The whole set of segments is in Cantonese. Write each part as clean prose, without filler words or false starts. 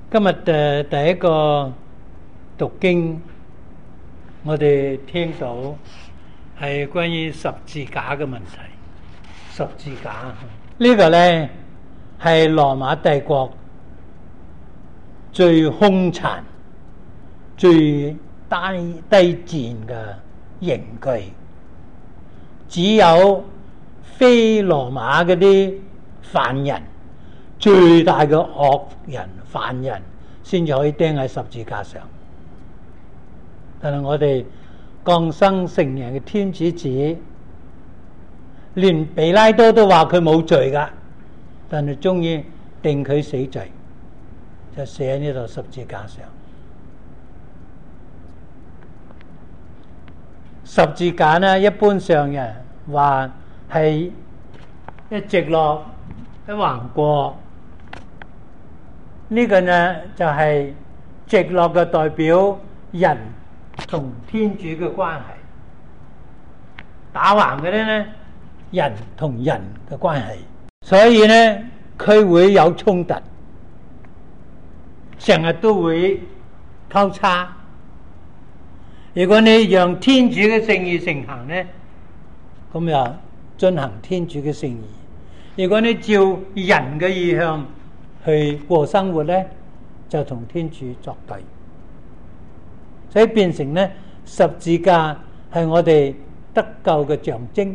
今日第一個讀經，我哋聽到係關於十字架嘅問題。十字架呢個呢，係羅馬帝國最兇殘、最低賤嘅刑具，只有非羅馬嗰啲犯人、最大嘅惡人、犯人先至可以釘喺十字架上。但係我哋降生成人嘅天主子，連彼拉多都話佢冇罪噶，但係終於定佢死罪，就死喺呢度十字架上。十字架呢，一般上人話係一直落一橫過，呢個呢就係直落嘅代表人同天主嘅關係，打橫嘅呢人同人嘅關係，所以呢佢會有衝突，成日都會交叉。如果你讓天主嘅聖意成行呢，咁就進行天主嘅聖意；如果你照人嘅意向去過生活呢，就同天主作對。所以變成呢，十字架係我哋得救嘅象徵。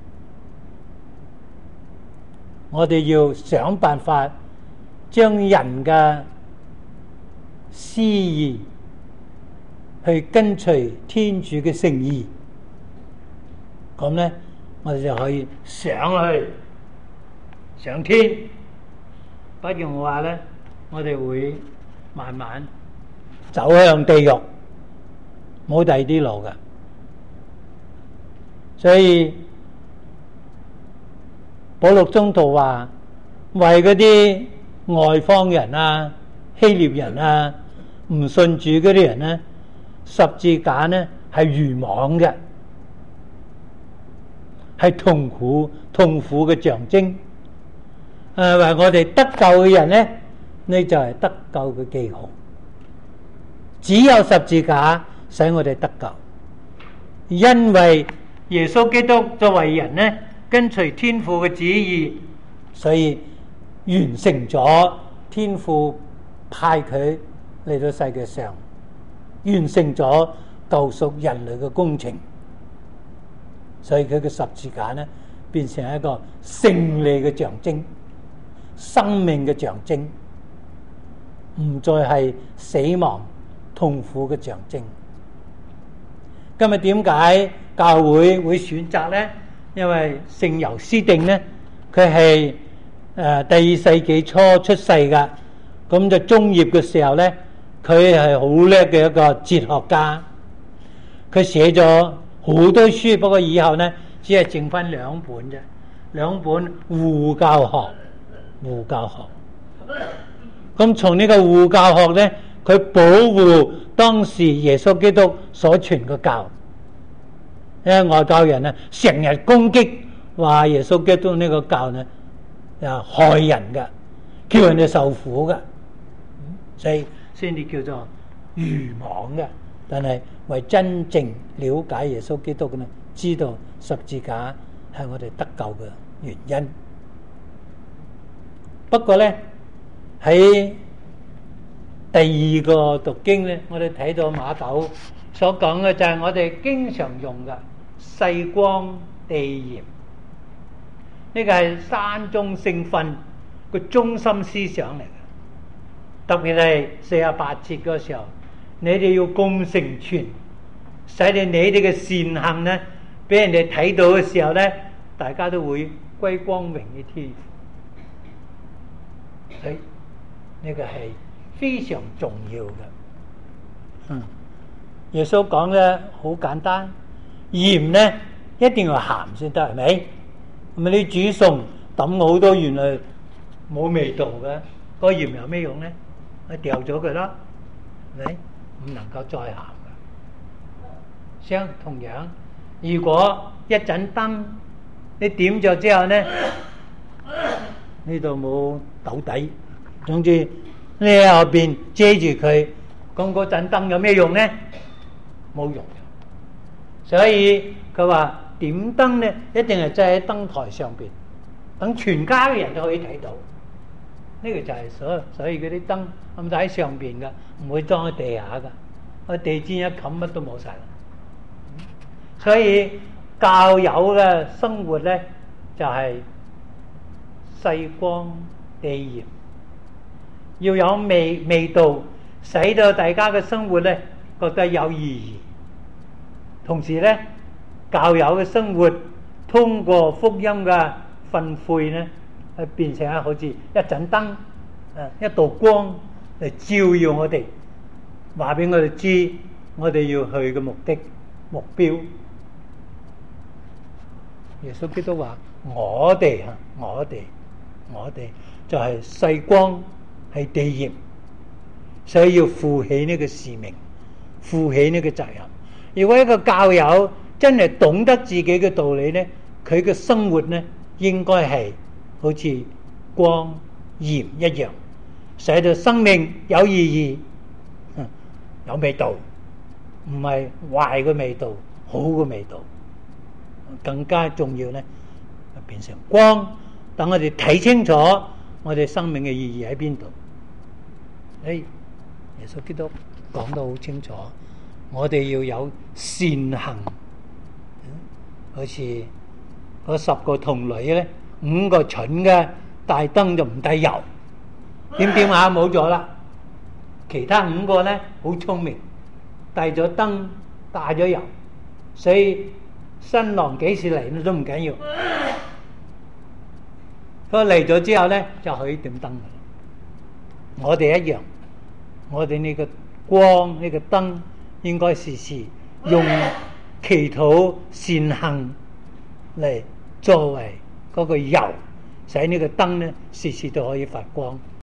我哋要想辦法將人嘅私意去跟隨天主嘅聖意，咁呢，我哋就可以上天。不然話呢，我哋會慢慢走向地獄，冇第二啲路㗎。所以保祿宗徒話，為嗰啲外方人啊、希臘人啊、唔信主嗰啲人呢，十字架呢係愚妄嘅，係痛苦嘅象徵。為我哋得救嘅人呢，呢就係得救嘅記號。只有十字架使我哋得救，因為耶穌基督作為人呢，跟隨天父嘅旨意，所以完成咗天父派佢嚟到世界上，完成咗救贖人類嘅工程。所以佢嘅十字架呢，變成一個勝利嘅象徵，生命嘅象徵，唔再係死亡痛苦嘅象徵。今日點解教會會選擇呢？因為聖尤斯定呢，佢係第2世紀初出世噶，咁就中葉嘅時候呢，佢係好叻嘅一個哲學家，佢寫咗好多書，不過以後呢，只係剩翻2本啫，2本護教學。咁從呢個護教學呢，佢保護當時耶穌基督所傳嘅教。因為外教人呢，成日攻擊話耶穌基督呢個教呢，害人嘅，叫人哋受苦嘅，所以先至叫做愚妄嘅。但係為真正了解耶穌基督嘅呢，知道十字架係我哋得救嘅原因。不過呢，喺第二個讀經呢，我哋睇到馬竇所講嘅就係我哋經常用嘅世光地鹽，呢個係山中聖訓個中心思想嚟嘅。特別係48節嗰時候，你哋要共成全，使你哋嘅善行呢，俾人哋睇到嘅時候呢，大家都會歸光榮於天父。所以呢個係非常重要嘅。耶穌講咧好簡單，鹽呢一定要鹹先得，係咪？咁你煮餸抌好多原來冇味道嘅，個鹽有咩用呢？咪掉咗佢咯，係咪？唔能夠再鹹嘅。同樣，如果一盞燈你點咗之後呢，呢度冇斗底，總之你喺後邊遮住佢，咁嗰盞燈有咩用呢？冇用。所以佢話點燈呢，一定係擠喺燈台上邊，等全家嘅人都可以睇到。呢個就係所以嗰啲燈咁就喺上邊噶，唔會裝喺地下噶。個地氈一冚，乜都冇晒啦。所以教友嘅生活呢，就係細光地鹽，要有味道，使到大家嘅生活呢覺得有意義。同時呢，教友嘅生活通過福音嘅訓誨呢，變成好似一盞燈，一道光嚟照耀我哋，話俾我哋知我哋要去嘅目的目標。耶穌基督話：我哋就係細光，係地鹽，所以要負起呢個使命，負起呢個責任。如果一個教友真係懂得自己嘅道理呢，佢嘅生活呢，應該係好似光鹽一樣，使到生命有意義，有味道，唔係壞嘅味道，好嘅味道。更加重要呢，變成光，等我哋睇清楚我哋生命嘅意義喺邊度。耶穌基督講得好清楚，我哋要有善行。好似嗰10個童女呢，5個蠢嘅帶燈就唔帶油，點下冇咗啦。其他5個呢好聰明，帶咗燈帶咗油，所以新郎幾時嚟都唔緊要。佢嚟咗之後呢，就可以點燈。我哋一樣，我哋呢個光呢個燈應該時時用祈禱善行嚟作為嗰個油，使呢個燈呢時時都可以發光。